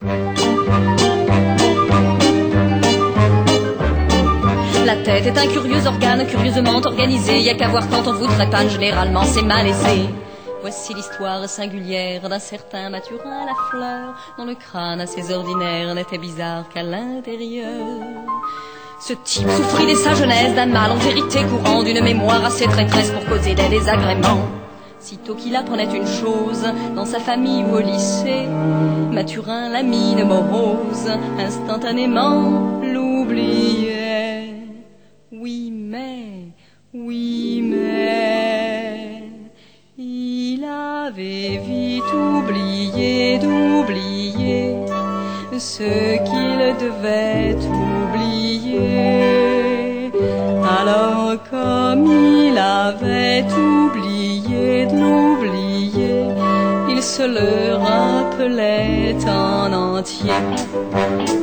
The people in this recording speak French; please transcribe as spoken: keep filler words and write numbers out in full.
La tête est un curieux organe, curieusement organisé. Y a qu'à voir quand on vous trépanne, généralement c'est malaisé. Voici l'histoire singulière d'un certain Mathurin Lafleur, dont le crâne assez ordinaire n'était bizarre qu'à l'intérieur. Ce type souffrit dès sa jeunesse d'un mal en vérité courant, d'une mémoire assez traîtresse pour causer des désagréments. Sitôt qu'il apprenait une chose, dans sa famille ou au lycée, Mathurin, la mine morose, instantanément l'oubliait. Oui mais, oui mais, il avait vite oublié d'oublier ce qu'il devait oublier. Alors comme il avait oublié de l'oublier, il se le rappelait en entier.